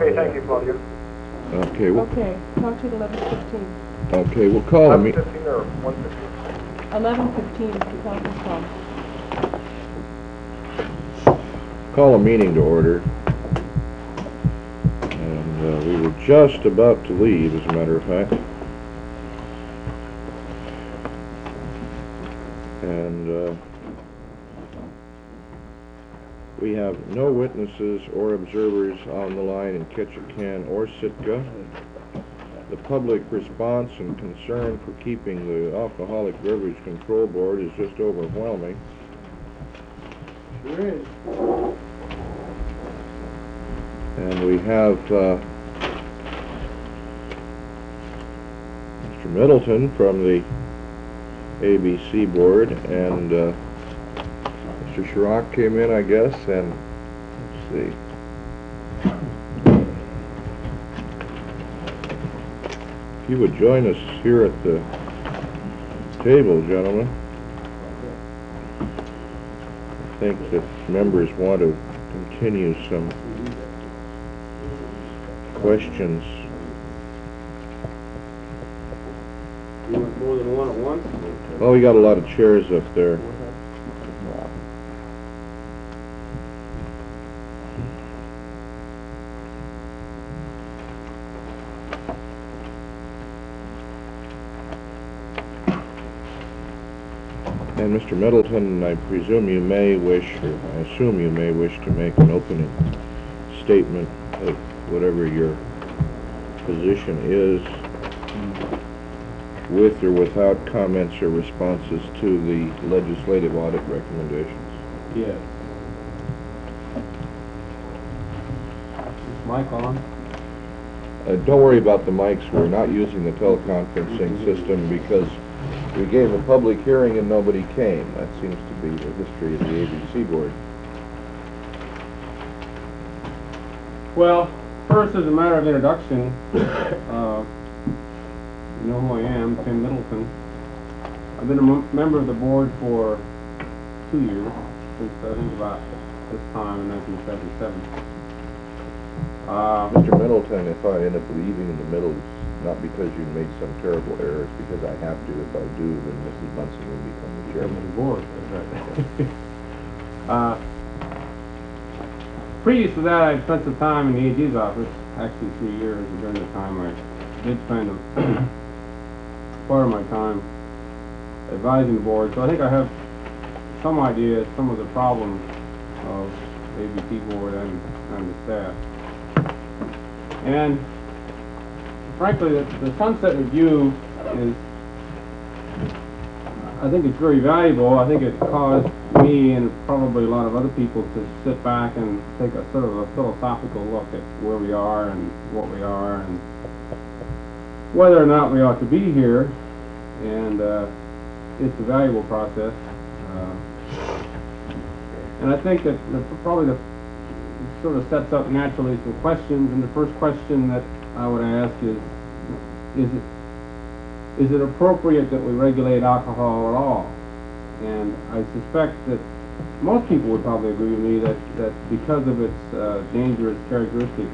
Okay, thank you, Claudia. Okay, well, Okay, talk to you at 11:15. okay, we'll call a meeting. 11:15 or 1:15? 11:15 is the conference call. Call a meeting to order. And we were just about to leave, as a matter of fact. And we have no witnesses or observers on the line in Ketchikan or Sitka. The public response and concern for keeping the Alcoholic Beverage Control Board is just overwhelming. Sure is. And we have Mr. Middleton from the ABC board, and Mr. Chirac came in, I guess, and let's see. If you would join us here at the table, gentlemen. I think that members want to continue some questions. You want more than one at once? Well, we got a lot of chairs up there. And Mr. Middleton, I presume you may wish, or I assume you may wish to make an opening statement of whatever your position is, with or without comments or responses to the legislative audit recommendations. Yes. Is mic on? Don't worry about the mics. We're not using the teleconferencing system because we gave a public hearing and nobody came. That seems to be the history of the ABC board. Well, first, as a matter of introduction, you know who I am, Tim Middleton. I've been a member of the board for 2 years, since I think about this time in 1977. Mr. Middleton, if I end up leaving in the middle, it's not because you made some terrible error, it's because I have to. If I do, then Mrs. Bunsen will become the chairman of the board. Right. Previous to that, I spent some time in the AG's office, actually 3 years, and during the time I did spend part of my time advising the board. So I think I have some idea of some of the problems of the ABC board and the staff. And frankly, the Sunset Review is, I think it's very valuable. I think it caused me and probably a lot of other people to sit back and take a sort of a philosophical look at where we are and what we are and whether or not we ought to be here. And it's a valuable process. And I think that probably the sort of sets up naturally some questions. And the first question that I would ask is it appropriate that we regulate alcohol at all? And I suspect that most people would probably agree with me that because of its dangerous characteristics,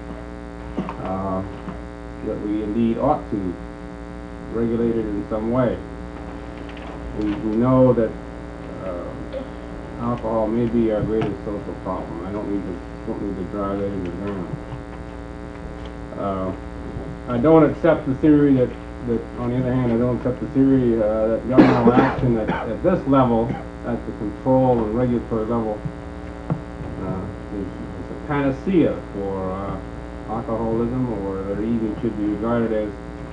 that we indeed ought to regulate it in some way. We know that alcohol may be our greatest social problem. I don't need to drive that into the ground. I don't accept the theory that on the other hand, I don't accept the theory that governmental action at this level, at the control and regulatory level, is a panacea for alcoholism, or that it even should be regarded as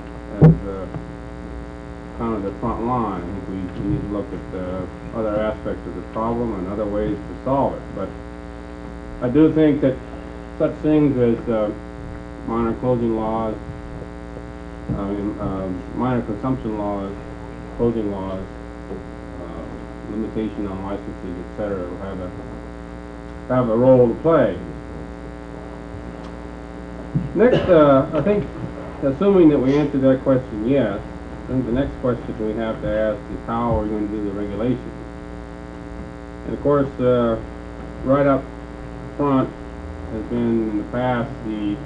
kind of the front line. I think we need to look at other aspects of the problem and other ways to solve it. But I do think that such things as minor closing laws, minor consumption laws, closing laws, limitation on licenses, etc., will have a role to play. Next, I think, assuming that we answer that question yes, I think the next question we have to ask is how are we going to do the regulation? And of course, right up front, has been in the past the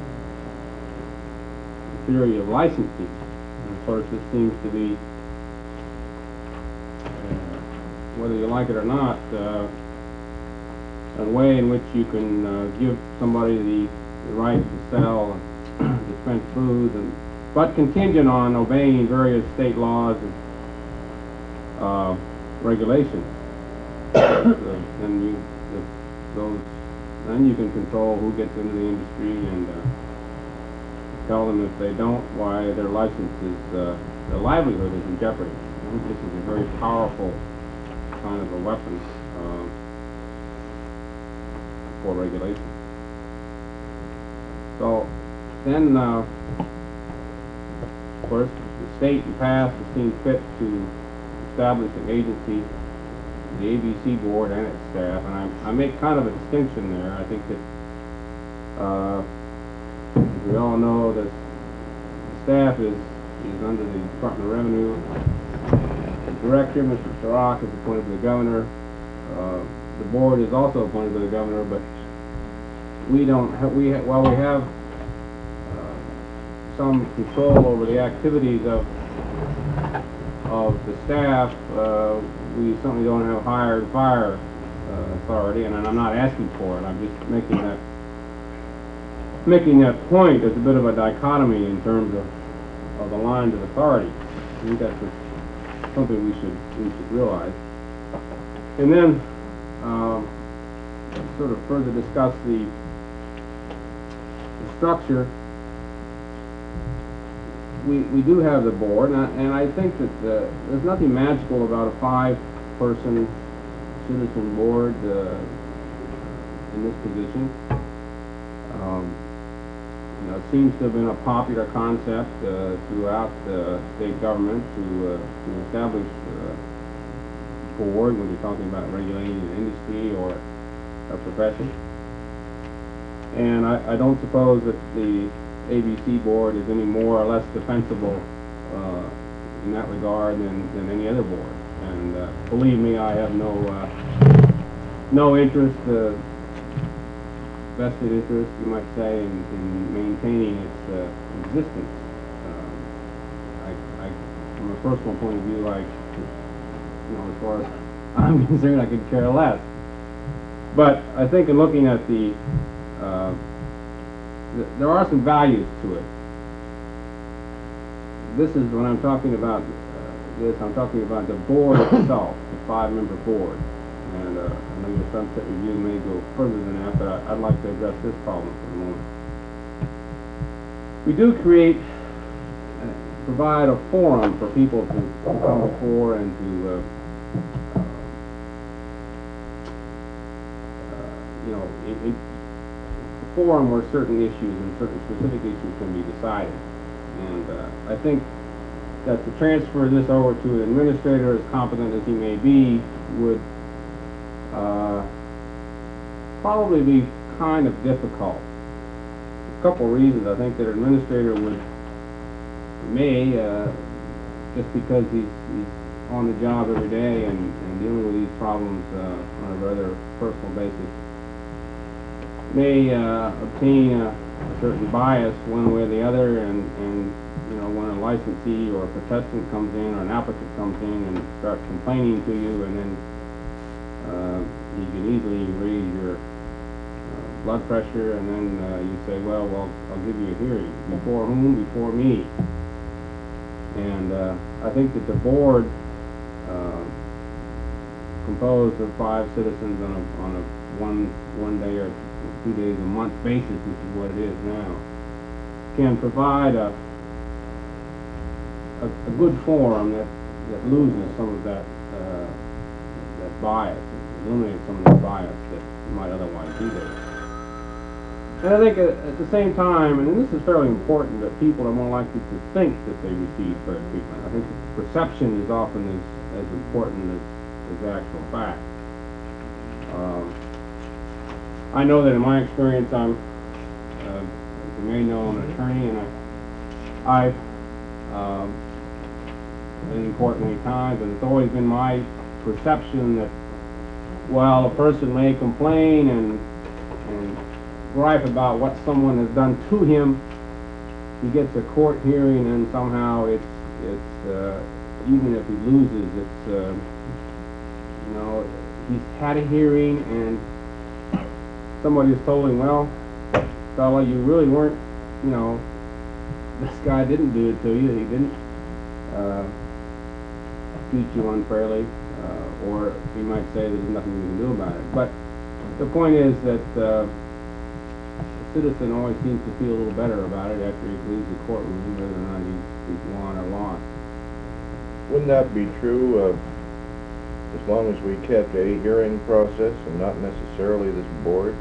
theory of licensing. And of course, this seems to be, whether you like it or not, a way in which you can give somebody the right to sell and dispense foods, but contingent on obeying various state laws and regulations. Then you can control who gets into the industry and tell them if they don't, why their license is, their livelihood is in jeopardy. I think this is a very powerful kind of a weapon for regulation. So then, of course, the state in the past has seen fit to establish an agency, the ABC board and its staff, and I make kind of a distinction there. I think that, as we all know, that the staff is under the Department of Revenue. The director, Mr. Chirac, is appointed by the governor. The board is also appointed by the governor, but we don't have, while we have some control over the activities of the staff, we certainly don't have hire and fire authority, and I'm not asking for it. I'm just making that point as a bit of a dichotomy in terms of the lines of authority. I think that's something we should realize. And then sort of further discuss the structure. We do have the board, and I think that there's nothing magical about a 5-person citizen board in this position. It seems to have been a popular concept throughout the state government to establish a board when you're talking about regulating an industry or a profession. And I don't suppose that the ABC board is any more or less defensible in that regard than any other board. And believe me, I have no interest, vested interest, you might say, in maintaining its existence. From a personal point of view, as far as I'm concerned, I could care less. But I think in looking at there are some values to it. This is when I'm talking about I'm talking about the board itself, the 5-member board. And I know your sunset review may go further than that, but I'd like to address this problem for a moment. We do provide a forum for people to come before and to forum where certain issues and certain specific issues can be decided. And I think that to transfer this over to an administrator, as competent as he may be, would probably be kind of difficult. A couple of reasons. I think that an administrator may, just because he's on the job every day and dealing with these problems on a rather personal basis, may obtain a certain bias one way or the other, and when a licensee or a protestant comes in or an applicant comes in and starts complaining to you, and then you can easily raise your blood pressure, and then you say, well, I'll give you a hearing. Before whom? Before me. And I think that the board, composed of 5 citizens on a one day or 2 days a month basis, which is what it is now, can provide a good forum that loses some of that bias, eliminates some of the bias that might otherwise be there. And I think at the same time, and this is fairly important, that people are more likely to think that they receive fair treatment. I think perception is often as important as the actual fact. I know that in my experience, as you may know, I'm an attorney, and I've been in court many times, and it's always been my perception that while a person may complain and gripe about what someone has done to him, he gets a court hearing and somehow it's even if he loses, it's, you know, he's had a hearing and somebody has told him, well, fella, you really weren't, you know, this guy didn't do it to you, he didn't treat you unfairly, or he might say there's nothing you can do about it. But the point is that the citizen always seems to feel a little better about it after he leaves the courtroom, whether or not he's won or lost. Wouldn't that be true as long as we kept a hearing process and not necessarily this board?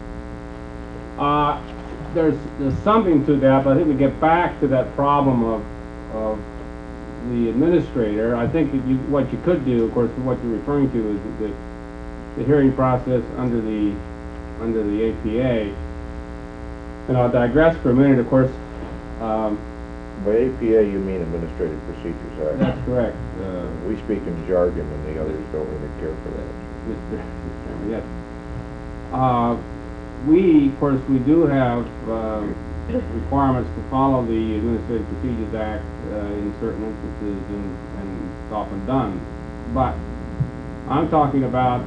There's something to that, but I think we get back to that problem of the administrator. I think that what you could do, of course, what you're referring to is that the hearing process under the APA. And I'll digress for a minute, of course. By APA, you mean Administrative Procedures Act. That's correct. We speak in jargon, and the others don't really care for that. Mr. Chairman, yes. We, of course, we do have requirements to follow the Administrative Procedures Act in certain instances, and it's often done. But I'm talking about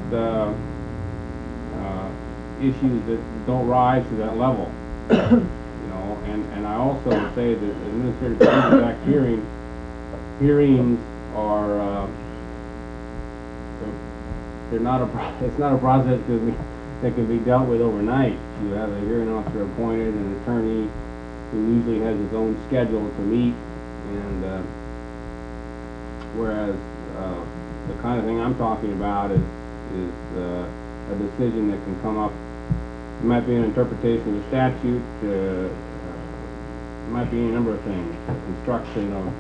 issues that don't rise to that level. You know, and I also would say that the Administrative Procedures Act hearings are they're not it's not a process that can be dealt with overnight. You have a hearing officer appointed, an attorney who usually has his own schedule to meet, and whereas the kind of thing I'm talking about is a decision that can come up. It might be an interpretation of the statute. It might be any number of things. Construction of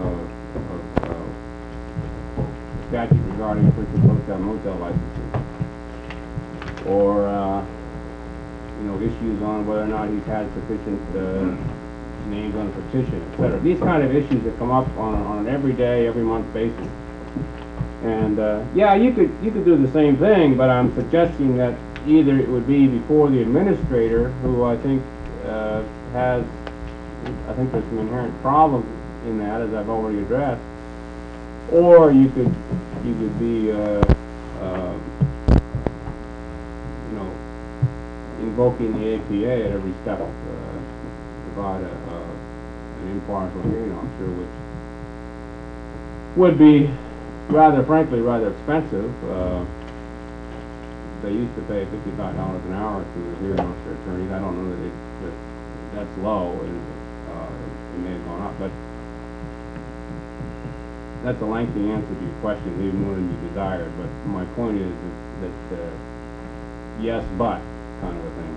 statute regarding, for instance, hotel motel licenses, or you know, issues on whether or not he's had sufficient names on a petition, etc. These kind of issues that come up on an everyday, every month basis. And yeah, you could do the same thing, but I'm suggesting that either it would be before the administrator, who I think there's some inherent problems in that, as I've already addressed, or you could be you know, invoking the APA at every step to provide an impartial hearing officer, which would be frankly rather expensive. They used to pay $55 an hour to a hearing officer attorneys. I don't know that that's low, and it may have gone up, but that's a lengthy answer to your question, maybe more than you desired. But my point is that yes, but kind of a thing.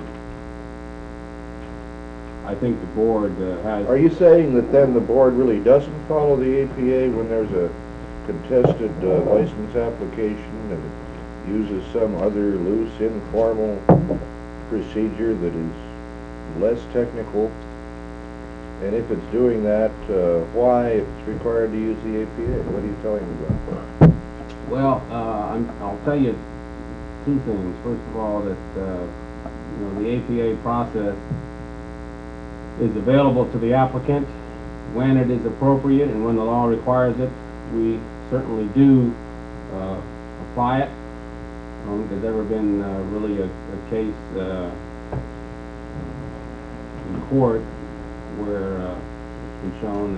I think the board has. Are you saying that then the board really doesn't follow the APA when there's a contested license application and it uses some other loose, informal procedure that is less technical? And if it's doing that, why, if it's required to use the APA? What are you telling me about that? Well, I'll tell you two things. First of all, that you know, the APA process is available to the applicant when it is appropriate and when the law requires it. We certainly do apply it. I don't think there's ever been really a case in court where it's been shown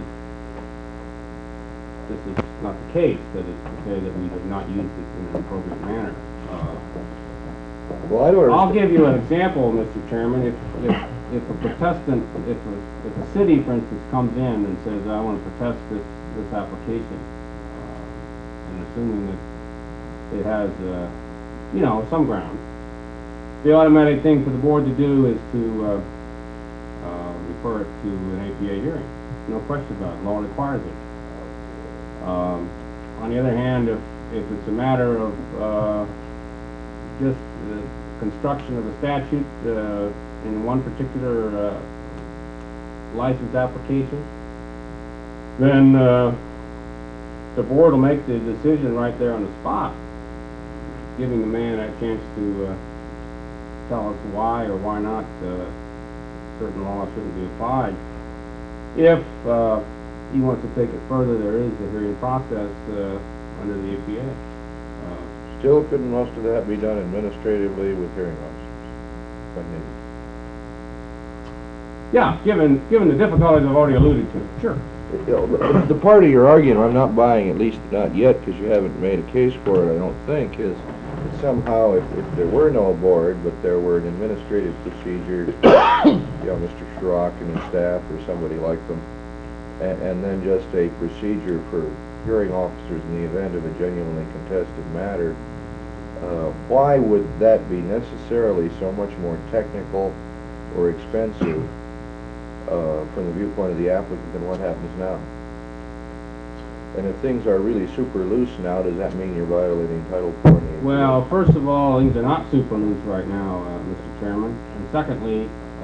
that this is not the case, that is to say that we have not used it in an appropriate manner. Well, I don't I'll give you an example, Mr. Chairman. If a protestant, if a city, for instance, comes in and says, I want to protest this application, and assuming that it has, you know, some grounds, the automatic thing for the board to do is to refer it to an APA hearing. No question about it. Law requires it. On the other hand, if it's a matter of just construction of a statute in one particular license application, then the board will make the decision right there on the spot, giving the man a chance to tell us why or why not certain laws shouldn't be applied. If he wants to take it further, there is a hearing process under the APA. Still, couldn't most of that be done administratively with hearing officers when needed? Yeah, given the difficulties I've already alluded to, sure. The part of your argument I'm not buying, at least not yet, because you haven't made a case for it, I don't think, is that somehow if there were no board, but there were an administrative procedure, Mr. Schrock and his staff or somebody like them, and then just a procedure for hearing officers in the event of a genuinely contested matter, why would that be necessarily so much more technical or expensive from the viewpoint of the applicant than what happens now? And if things are really super loose now, does that mean you're violating Title 4? Well, first of all, things are not super loose right now, Mr. Chairman. And secondly,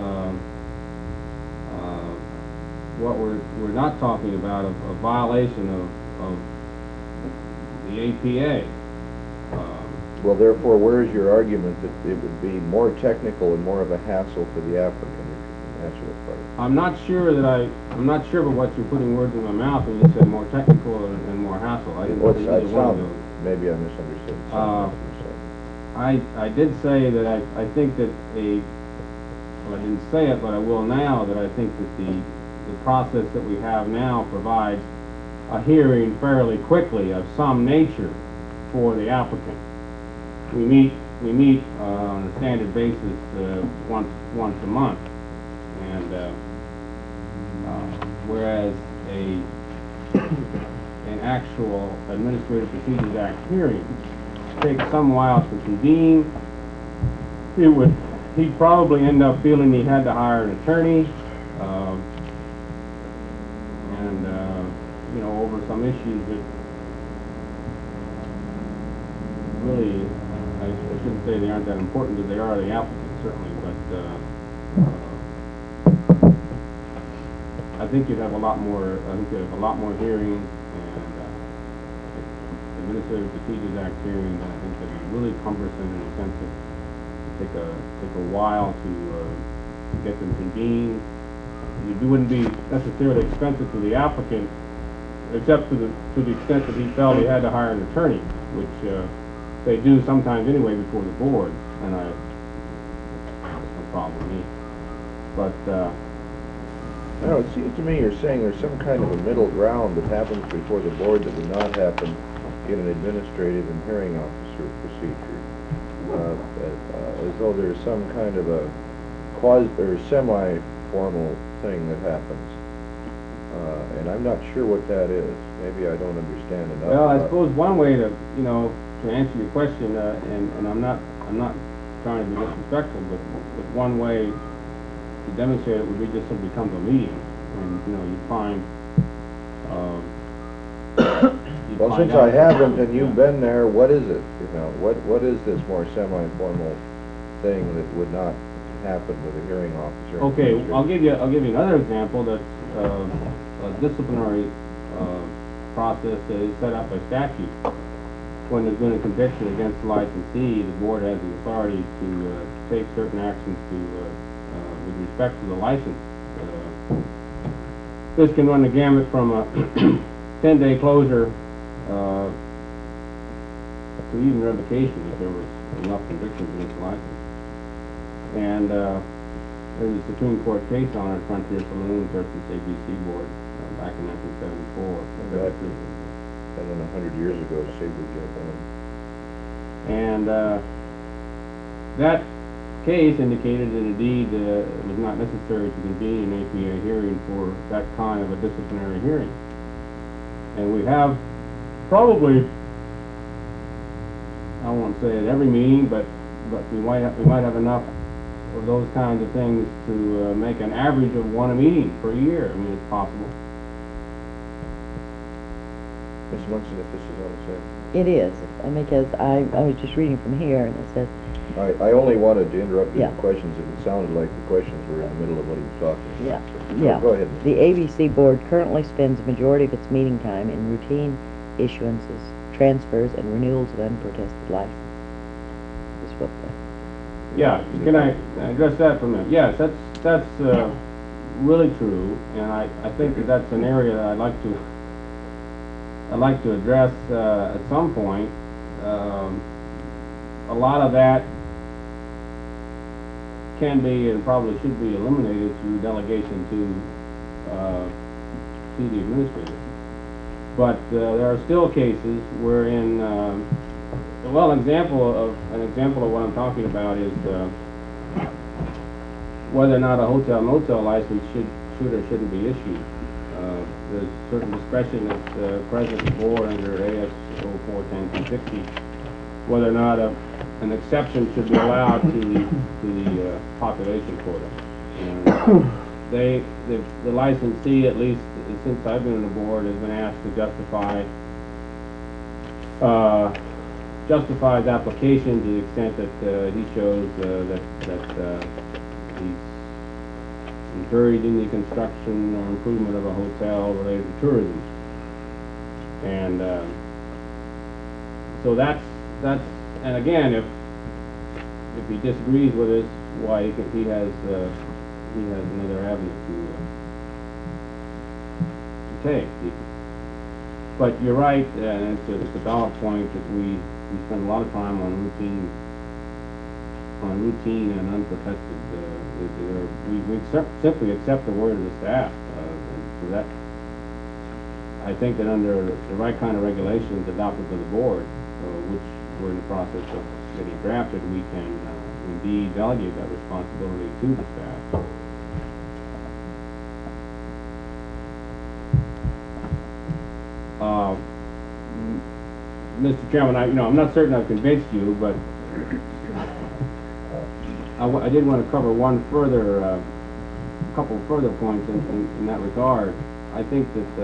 what we're not talking about a violation of the APA. Well, therefore, where is your argument that it would be more technical and more of a hassle for the applicant if you can answer that part? I'm not sure about what you're putting words in my mouth when you said more technical and more hassle. I didn't say either one of those. Maybe I misunderstood something you said. I did say that I think that well, I didn't say it, but I will now, that I think that the process that we have now provides a hearing fairly quickly of some nature for the applicant. We meet on a standard basis once a month, and whereas an actual Administrative Procedures Act hearing takes some while to convene, he'd probably end up feeling he had to hire an attorney, over some issues that really, I shouldn't say they aren't that important, because they are the applicant, certainly, but I think you'd have a lot more, hearings and Administrative Procedures Act hearings, and I think they'd be really cumbersome in the sense of take a while to get them convened. It wouldn't be necessarily expensive to the applicant, except to the extent that he felt he had to hire an attorney, which they do sometimes anyway before the board, and that's no problem with me. But no, it seems to me you're saying there's some kind of a middle ground that happens before the board that would not happen in an administrative and hearing officer procedure, as though there's some kind of a quasi or semi-formal thing that happens. And I'm not sure what that is. Maybe I don't understand enough. Well, I suppose one way to answer your question, and I'm not trying to be disrespectful, but one way to demonstrate it would be just simply come to a meeting, and you'd find. Well, since I haven't and you've been there, what is it? What is this more semi-formal thing that would not happen with a hearing officer? Okay, I'll give you another example that's a disciplinary process that is set up by statute. When there's been a conviction against the licensee, the board has the authority to take certain actions with respect to the license. This can run the gamut from a 10-day closure to even revocation if there was enough convictions against the license. And there's a Supreme Court case on it, Frontier Saloon versus ABC Board, back in 1974. And then 100 years ago, Sabre Jet won. And that case indicated that indeed it was not necessary to convene an APA hearing for that kind of a disciplinary hearing. And we have probably, I won't say at every meeting, but we might have enough of those kinds of things to make an average of one a meeting per year. I mean, it's possible. Ms. Munson, if this is on the same. It is, because I was just reading from here, and it says, I only wanted to interrupt you Yeah. with questions if it sounded like the questions were in the middle of what he was talking about. yeah. Go ahead. The ABC Board currently spends the majority of its meeting time in routine issuances, transfers, and renewals of unprotested licenses. Is what Yeah, can I address that for a minute? Yes, that's really true, and I think that that's an area that I'd like to address at some point. A lot of that can be and probably should be eliminated through delegation to the administrator. But there are still cases wherein, well, an example of what I'm talking about is whether or not a hotel motel license should or shouldn't be issued. There's certain discretion that's present in the board under AS 0410-260, whether or not an exception should be allowed to the population quota. And the licensee, at least since I've been on the board, has been asked to justify his application to the extent that he shows that he's encouraged in the construction or improvement of a hotel related to tourism. And so that's and again, if he disagrees with us, why he has another avenue to take. But you're right, and it's a valid point that we spend a lot of time on routine and unprotected. We simply accept the word of the staff, and so that I think that under the right kind of regulations adopted by the board, which we're in the process of getting drafted, we can indeed delegate that responsibility to the staff. Mr. Chairman, I'm not certain I've convinced you, but I did want to cover a couple further points in that regard. I think that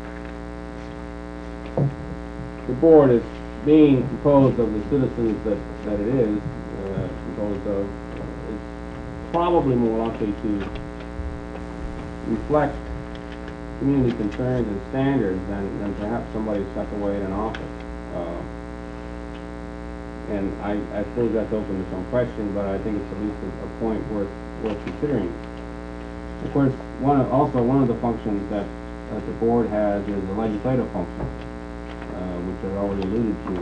the board is being composed of the citizens that it is composed of. It's probably more likely to reflect community concerns and standards than perhaps somebody stuck away in an office. And I suppose that's open to some question, but I think it's at least a point worth considering. Of course, one of the functions that the board has is the legislative function, which I already alluded to.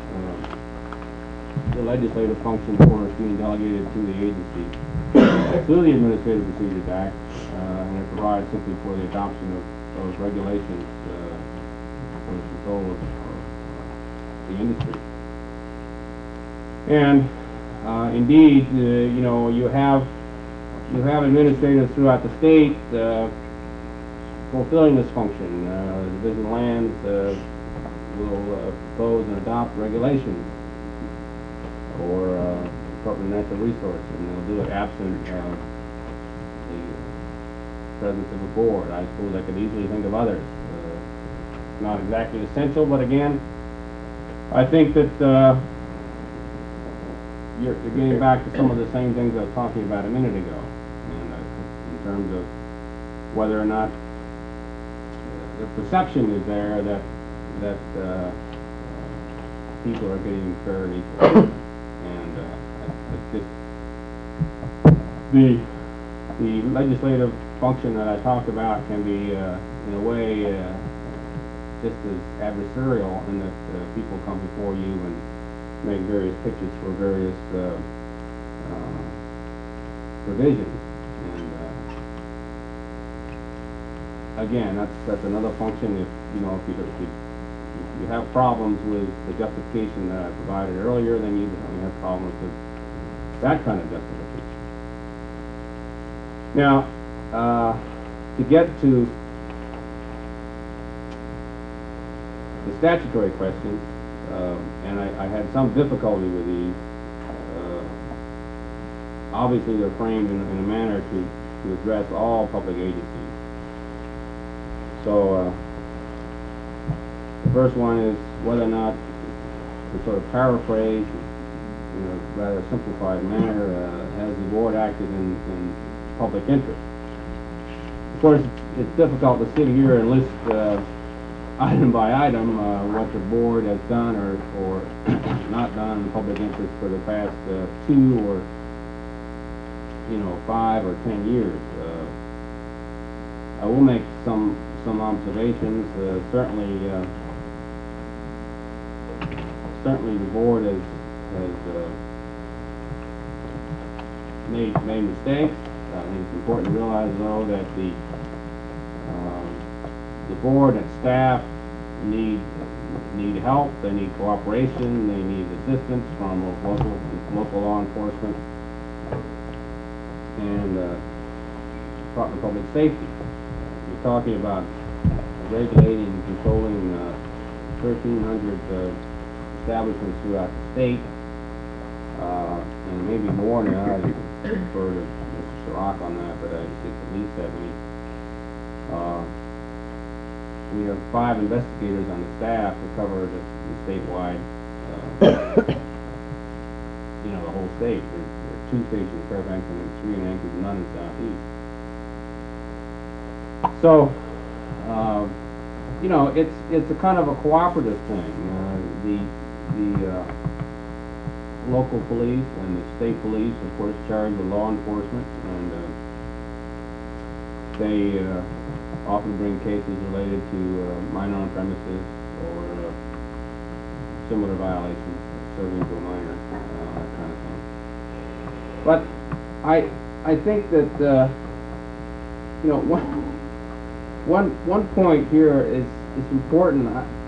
The legislative function, of course, being delegated to the agency through the Administrative Procedures Act, and it provides simply for the adoption of regulations for the control of the industry. And indeed, you have administrators throughout the state fulfilling this function. The Division of Lands will propose and adopt regulations, or Department of Natural Resources, and they'll do it absent the presence of a board. I suppose I could easily think of others. Not exactly essential, but again, I think that you're getting back to some of the same things I was talking about a minute ago, and in terms of whether or not the perception is there that people are getting fair and equal, and the legislative function that I talked about can be in a way just as adversarial in that people come before you and make various pitches for various provisions, and again, that's another function. If you have problems with the justification that I provided earlier, then you definitely have problems with that kind of justification. Now, to get to the statutory questions, and I had some difficulty with these. Obviously, they're framed in a manner to address all public agencies. So, the first one is whether or not, to sort of paraphrase, in a rather simplified manner, has the board acted in public interest? Of course, it's difficult to sit here and list item by item what the board has done or not done in public interest for the past 2 or 5 or 10 years. I will make some observations. Certainly the board has made mistakes. I think it's important to realize, though, that the board and staff need help. They need cooperation. They need assistance from local law enforcement and Department of Public Safety. We're talking about regulating and controlling 1,300 establishments throughout the state, and maybe more now. I defer to Mr. Sirach on that, but I think at least that many. We have 5 investigators on the staff to cover the statewide, the whole state. There are 2 stations in Fairbanks and 3 in Anchorage, none in Southeast. So, it's a kind of a cooperative thing. The local police and the state police, of course, charged with law enforcement, and they often bring cases related to minor on premises or similar violations, serving to a minor, that kind of thing. But I think that one point here is important.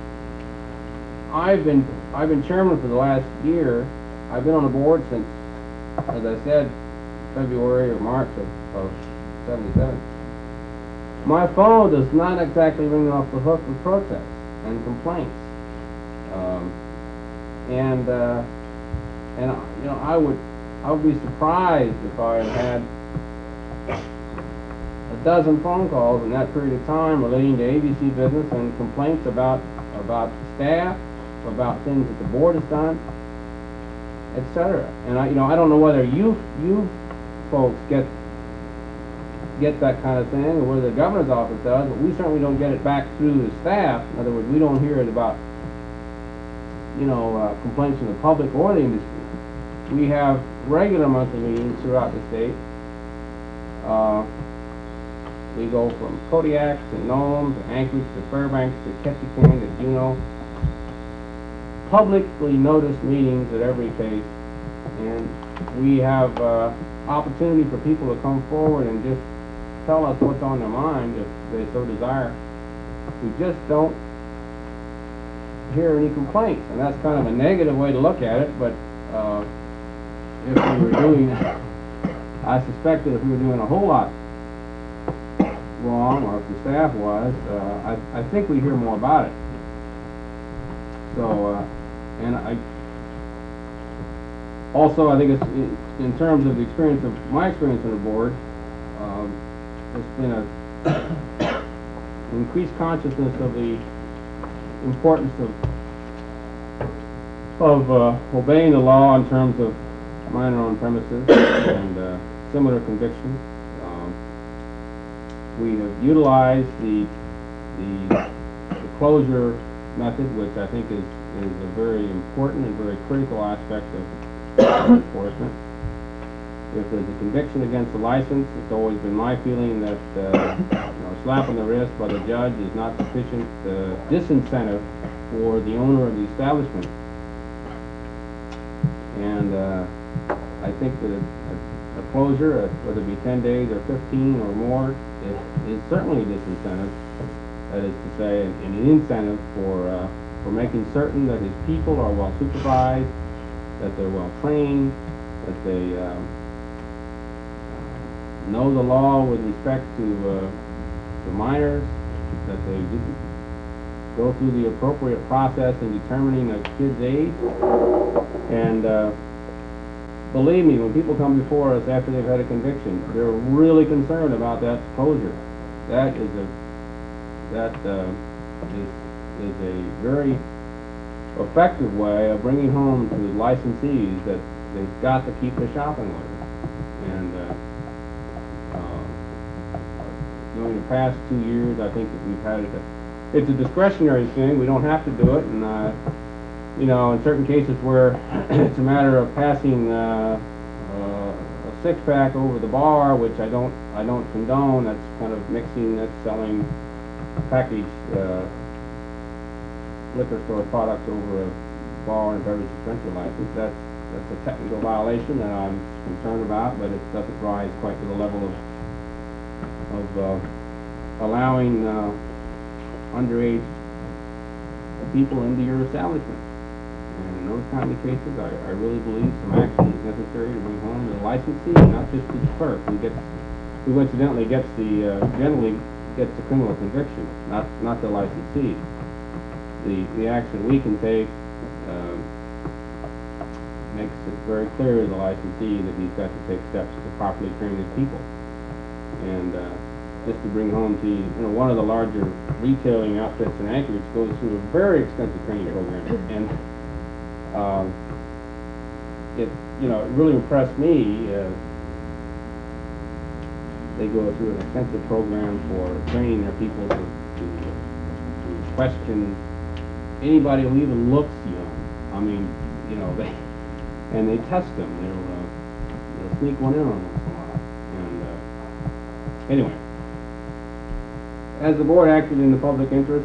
I've been chairman for the last year. I've been on the board since, as I said, February or March of '77. My phone does not exactly ring off the hook with protests and complaints, I would be surprised if I had a dozen phone calls in that period of time relating to ABC business and complaints about staff, about things that the board has done, etc. And I don't know whether you folks get that kind of thing, or whether the governor's office does, but we certainly don't get it back through the staff. In other words, we don't hear it about complaints from the public or the industry. We have regular monthly meetings throughout the state. We go from Kodiak to Nome to Anchorage to Fairbanks to Ketchikan to Juneau. Publicly noticed meetings at every case, and we have opportunity for people to come forward and just tell us what's on their mind if they so desire. We just don't hear any complaints, and that's kind of a negative way to look at it, but if we were doing, I suspect that if we were doing a whole lot wrong, or if the staff was, I think we hear more about it. So, and I think it's in terms of the experience of my experience on the board, it's been a increased consciousness of the importance of obeying the law in terms of minor on premises and similar convictions. We have utilized the closure method, which I think is a very important and very critical aspect of enforcement. If there's a conviction against a license, it's always been my feeling that a slap on the wrist by the judge is not sufficient disincentive for the owner of the establishment. And I think that a closure, whether it be 10 days or 15 or more, is certainly a disincentive. That is to say, an incentive for making certain that his people are well supervised, that they're well trained, that they know the law with respect to minors, that they go through the appropriate process in determining a kid's age. And believe me, when people come before us after they've had a conviction, they're really concerned about that closure. That is a very effective way of bringing home to licensees that they've got to keep the shopping order. And during the past 2 years, I think that we've had it's a discretionary thing. We don't have to do it, and in certain cases where it's a matter of passing a six-pack over the bar, which I don't condone. That's kind of mixing, that's selling packaged liquor store products over a bar and beverage dispenser license. That's a technical violation that I'm concerned about, but it doesn't rise quite to the level of allowing underage people into your establishment. And in those kind of cases, I really believe some action is necessary to bring home the licensee, not just the clerk, who incidentally generally gets the criminal conviction, not the licensee. The action we can take makes it very clear to the licensee that he's got to take steps to properly train his people. And just to bring home to you, one of the larger retailing outfits in Anchorage goes through a very extensive training program, and it really impressed me. They go through an extensive program for training their people to question anybody who even looks young. I mean, they test them. They'll sneak one in on once in a while. And anyway, as the board acted in the public interest,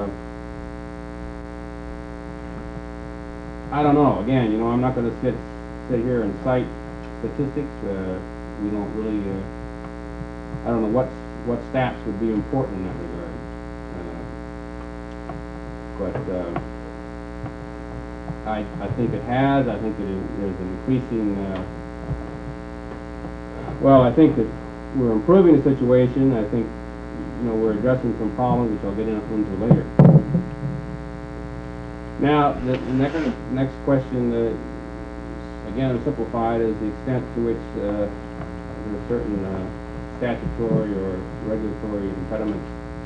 I don't know. Again, I'm not going to sit here and cite statistics. We don't really. I don't know what stats would be important in that regard. But I think it has. I think that there's an increasing. Well, I think that we're improving the situation. I think we're addressing some problems, which I'll get into later. Now, the next question, again, simplified, is the extent to which there are certain statutory or regulatory impediments.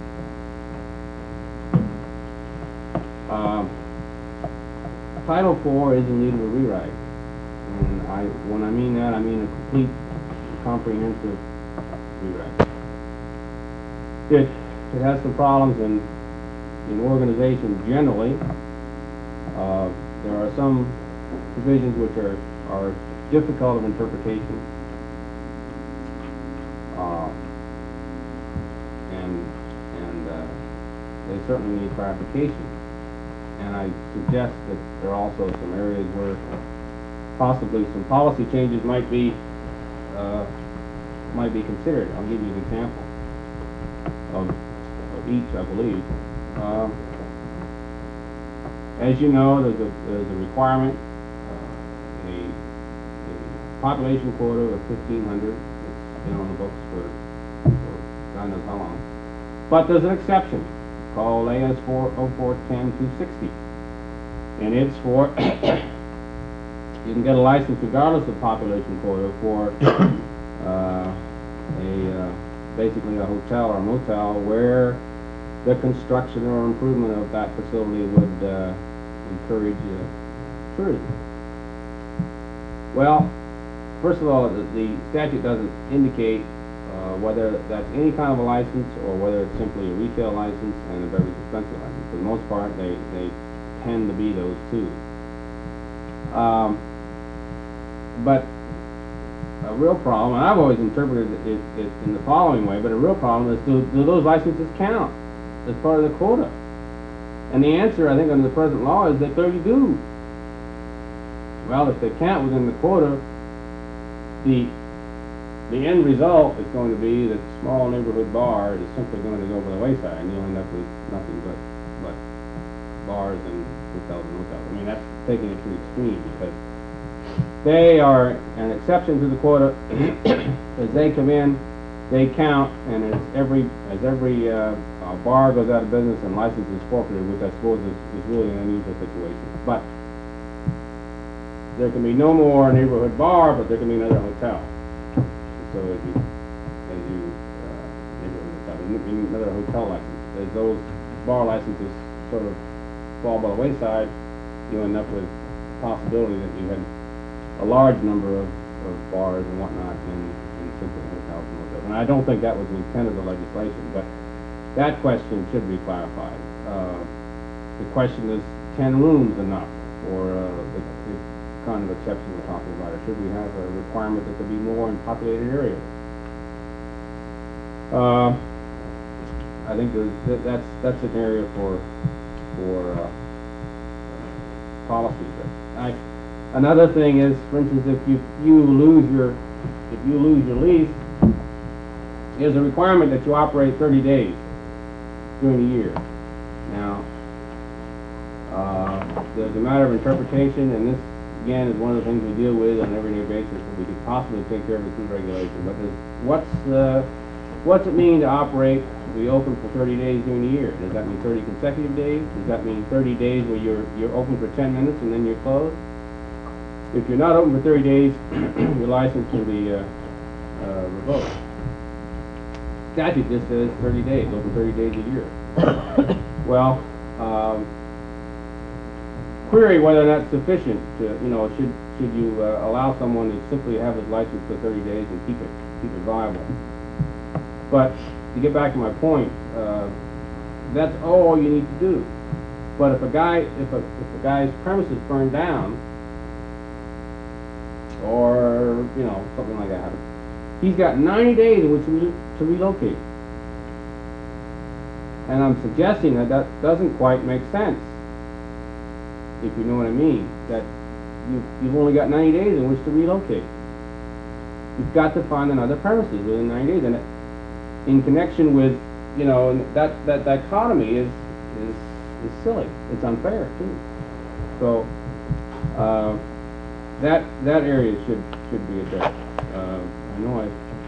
Title IV is in need of a rewrite, and when I mean that, I mean a complete, comprehensive rewrite. It has some problems in organization generally. There are some provisions which are difficult of interpretation, and they certainly need clarification. And I suggest that there are also some areas where possibly some policy changes might be considered. I'll give you an example of each, I believe. As you know, there's a requirement, a population quota of 1,500. It's been on the books for God knows how long. But there's an exception called AS 40410-260, and it's for you can get a license regardless of population quota for basically a hotel or a motel where the construction or improvement of that facility would encourage tourism. Well, first of all, the statute doesn't indicate whether that's any kind of a license or whether it's simply a retail license and a beverage dispenser license. For the most part, they tend to be those two. But a real problem, and I've always interpreted it in the following way, but a real problem is, do those licenses count as part of the quota? And the answer, I think, under the present law is they clearly do. Well, if they count within the quota, the end result is going to be that the small neighborhood bar is simply going to go by the wayside, and you'll end up with nothing but bars and hotels and motels. I mean, that's taking it to the extreme, because they are an exception to the quota. As they come in, they count, and as every bar goes out of business and license is forfeited, which I suppose is really an unusual situation. But there can be no more neighborhood bar, but there can be another hotel. So another hotel license. As those bar licenses sort of fall by the wayside, you end up with the possibility that you had a large number of bars and whatnot in simply hotels and motels. And I don't think that was the intent of the legislation, but that question should be clarified. The question is, 10 rooms enough for the kind of exception we're talking about, or should we have a requirement that there be more in populated areas? I think that's an area for policy. But another thing is, for instance, if you lose your lease, there's a requirement that you operate 30 days during the year. Now, there's a matter of interpretation, and this again is one of the things we deal with on an everyday basis. Where we could possibly take care of it through regulation. But what's it mean to operate, to be open for 30 days during the year? Does that mean 30 consecutive days? Does that mean 30 days where you're open for 10 minutes and then you're closed? If you're not open for 30 days, your license can be revoked. Statute just says 30 days, open 30 days a year. Well, query whether that's sufficient to, should you allow someone to simply have his license for 30 days and keep it viable. But to get back to my point, that's all you need to do. But if a guy's premises burned down, or something like that, he's got 90 days in which to relocate. And I'm suggesting that doesn't quite make sense, if you know what I mean. That you've only got 90 days in which to relocate. You've got to find another premises within 90 days, and in connection with that dichotomy is silly. It's unfair too. So that area should be addressed. I know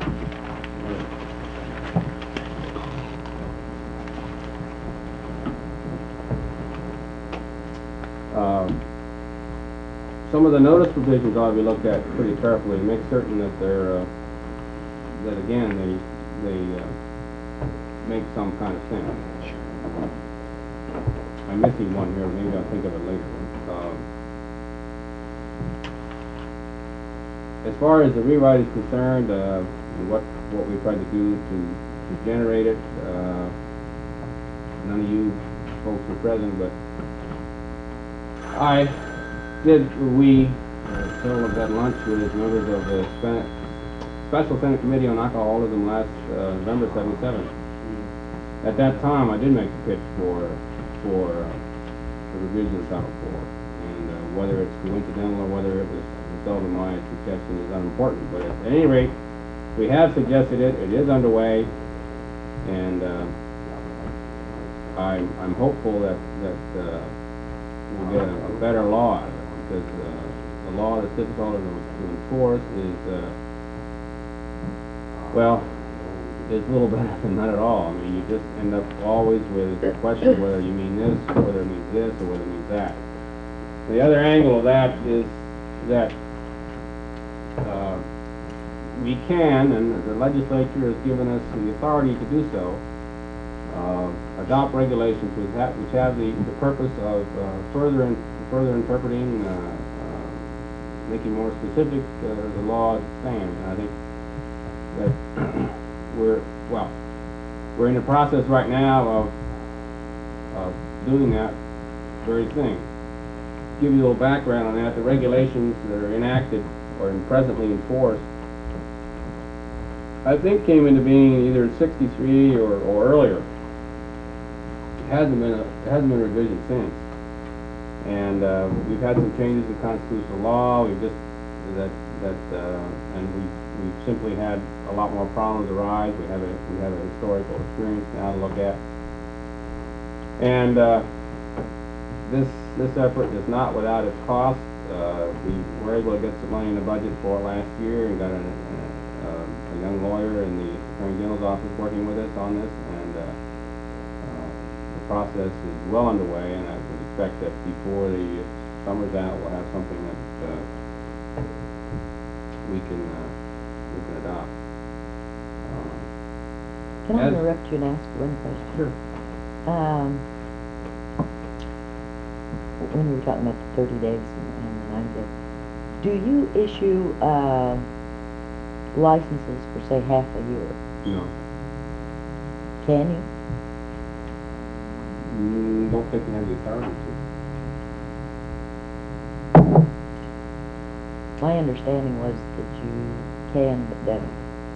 some of the notice provisions ought to be looked at pretty carefully to make certain that they're that again they make some kind of sense. I'm missing one here. Maybe I'll think of it later. As far as the rewrite is concerned, and what we tried to do to generate it, none of you folks were present, but we several of us had lunch with members of the Special Senate Committee on Alcoholism last November 77. At that time, I did make the pitch for the revision of Title IV, and whether it's coincidental or whether it was the result of my suggestion is unimportant. But at any rate, we have suggested it. It is underway, and I'm hopeful that we'll get a better law out of it, because the law that's difficult to enforce is it's a little better than not at all. I mean, you just end up always with the question whether you mean this, or whether it means this, or whether it means that. The other angle of that is that we can, and the legislature has given us the authority to do so, adopt regulations which have the purpose of further interpreting, making more specific the law as it stands. And I think that we're in the process right now of doing that very thing. To give you a little background on that, the regulations that are enacted or presently enforced, I think came into being either in '63 or earlier. It hasn't been a revision since, and we've had some changes in constitutional law. We've just and we've simply had a lot more problems arise. We have a historical experience now to look at, and this effort is not without its cost. We were able to get some money in the budget for it last year, and got a young lawyer in the Attorney General's office working with us on this, and the process is well underway, and I would expect that before the summer's out, we'll have something that we can adopt. Can I interrupt you and ask one question? Sure. When we were talking about the 30 days and the 90 days, do you issue licenses for, say, half a year? No. Can you? Don't think we have the authority to. My understanding was that you can, but don't.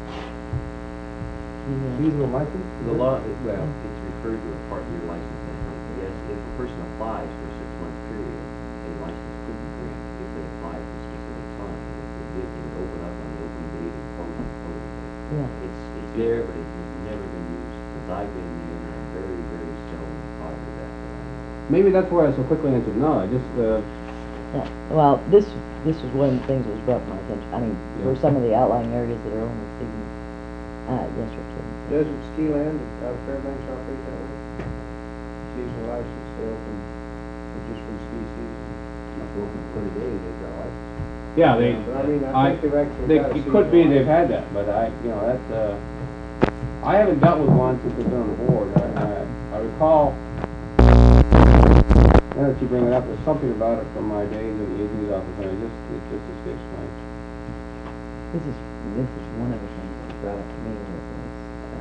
Seasonal license? The law, well, it's referred to a part-year license, I think. Yes, if a person applies for a 6-month period, a license could be granted if they apply for a specific time. If they did, they would open up on the opening date and close on the closing date. Yeah. It's there, but it's never been used since I've been there, and very, very seldom thought of that. Maybe that's why I so quickly answered no. I just, Yeah, well, this was one of the things that was brought to my attention. I mean, for Yeah. some of the outlying areas that are only season, yes, sir, Tim. Desert Ski Land out of Fairbanks operate that way? Seasonal license, they open for just for the ski season. If they're open 30 days, they've got a license. yeah, they, But I mean, I think they've actually got a it could be seasonal they've had that, but that's, I haven't dealt with one since I've been on the board. I recall, now that you bring it up, there's something about it from my days in the AG's office, and it just escapes my. This is one of the things that was brought up to me that was,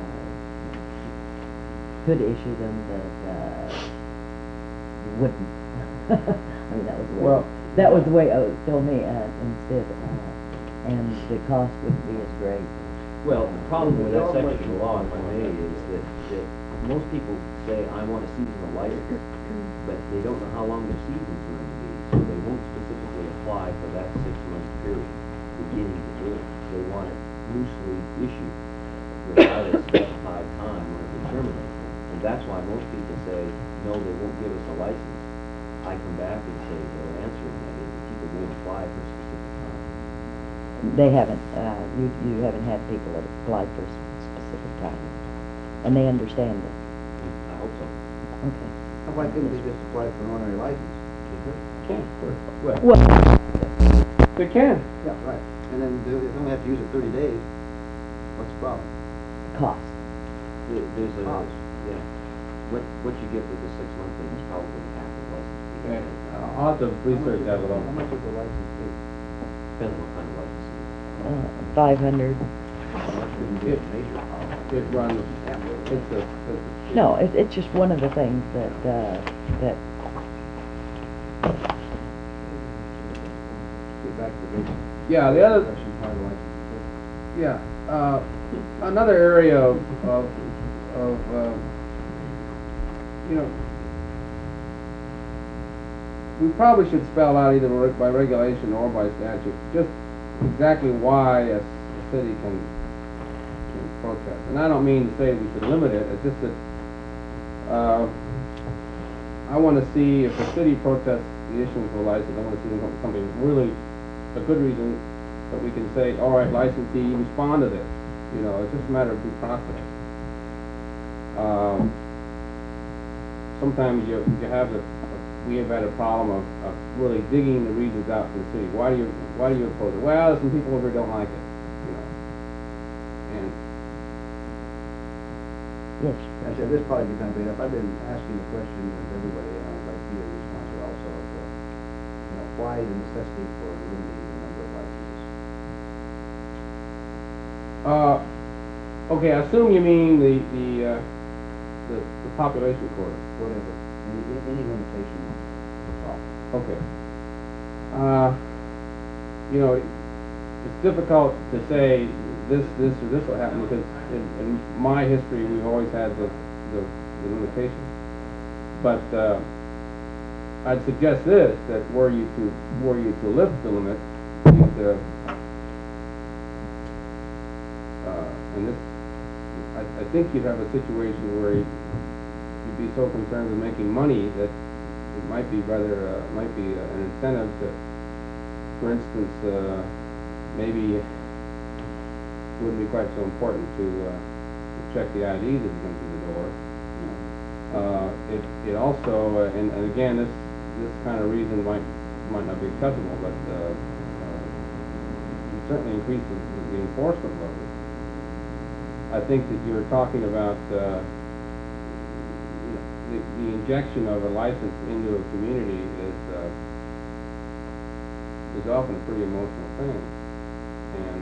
could issue them, but, you wouldn't. I mean, that was the way, Well, that was the way it was told me, instead, and the cost wouldn't be as great. Well, the problem with that section of the law, if I may, is that most people say, I want a seasonal license, but they don't know how long their season's going to be, so they won't specifically apply for that 6-month period, beginning to end. They want it loosely issued without a specified time when it will terminate. And that's why most people say, no, they won't give us a license. I come back and say, their answer to that is, people won't apply for a specific time. They haven't, you haven't had people that have applied for a specific time, and they understand it. I hope so. Okay. Why couldn't they just apply for an ordinary license? Can't. Well, Well, They can. Yeah, right. And then they only have to use it 30 days. What's the problem? cost. there's a, Cost. yeah, what you get with the 6-month thing is probably half the license fee. Okay, I'll have to research that a How little. much is the license fee? Depends on what kind of license it is. 500. It, major problem. It runs, it's a. No, it's just one of the things that, that, Get back to the basic Yeah, the other, question part of the license. yeah, another area of, you know, we probably should spell out either by regulation or by statute, just exactly why a city can protest. And I don't mean to say we should limit it, it's just that, I wanna see if the city protests the issuance of a license, I wanna see something really, a good reason that we can say, all right, licensee, respond to this. You know, it's just a matter of due process. Sometimes you have we have had a problem of really digging the reasons out in the city. Why do you oppose it? Well, some people over here don't like it, you know. And yes. I said, this probably be kind of made up. I've been asking the question of everybody, and I'd like you to respond to it also, of, you know, why the necessity for limiting the number of licenses? okay, I assume you mean the population quota. Whatever, any limitation at all. Okay. You know, it's difficult to say this or this will happen because in my history we've always had the limitation. But I'd suggest this, that were you to lift the limit, and this, I think you'd have a situation where you'd be so concerned with making money that it might be rather, might be an incentive to, for instance, maybe it wouldn't be quite so important to check the IDs as you come through the door. It also, and again, this kind of reason might not be acceptable, but it certainly increases the enforcement load. I think that you're talking about the injection of a license into a community is often a pretty emotional thing, and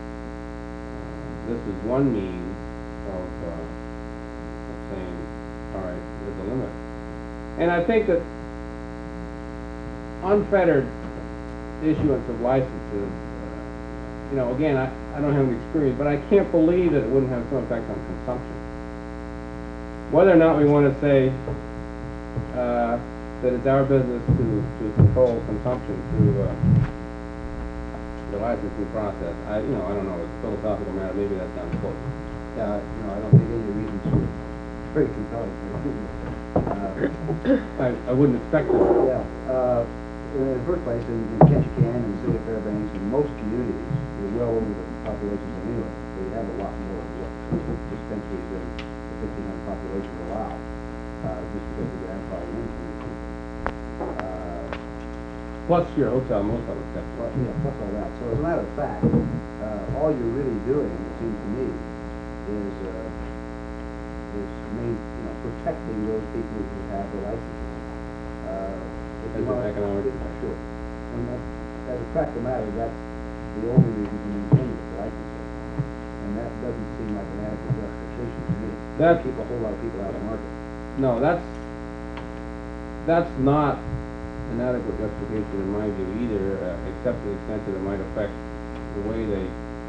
this is one means of saying, all right, there's a limit. And I think that unfettered issuance of licenses, you know, again, I don't have any experience, but I can't believe that it wouldn't have some effect on consumption. Whether or not we want to say that it's our business to control consumption through the licensing process, I don't know, it's a philosophical matter, maybe that sounds close. Yeah, I don't think any reasons are very compelling. I wouldn't expect it. Yeah, in the first place, in Ketchikan and the city of Fairbanks, in most communities, you're well over the populations anyway. They have a lot more dispensaries than the 1,500 population would allow, just because of the grandfather in community. Plus your hotel, most of it. Plus, yeah, plus all that. So as a matter of fact, all you're really doing, it seems to me, is protecting those people who have the licenses. As an economic. Sure. And that, as a practical matter, that's the only reason to maintain the licensing. And that doesn't seem like an adequate justification to me. That- Keep a whole lot of people out of the market. No, that's not an adequate justification in my view either, except to the extent that it might affect the way they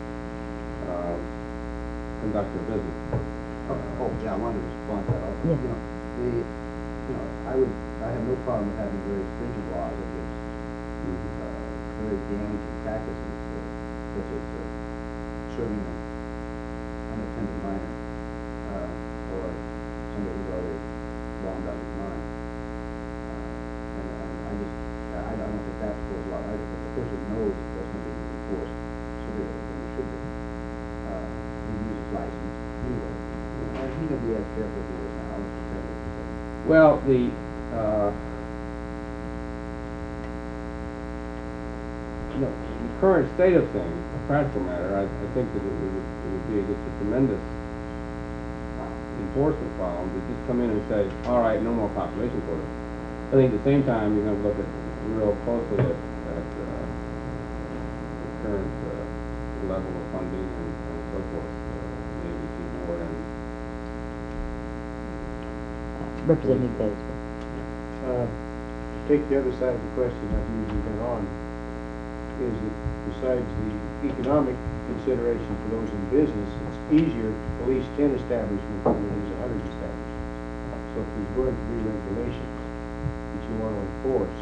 conduct their business. Oh, yeah, I wanted to respond to that also. Yeah. I have no problem with having very stringent laws against very damaging practices, such as serving an unattended minor, or somebody who's already bombed out of his mind. I don't think that goes a lot either, but the person knows that that's going to be enforced severely, and it should be. He uses license anyway. And he can be as careful as he is now, as you said. Well, the current state of things, a practical matter, I think that it would be just a tremendous enforcement problem to just come in and say, all right, no more population quota. I think at the same time, you're going to look at real closely at the current level of funding and so forth, the ABC board and Representative Gates. Take the other side of the question I've usually been on, is that besides the economic consideration for those in business, it's easier to police 10 establishments than it is 100 establishments. So if there's going to be regulations that you want to enforce,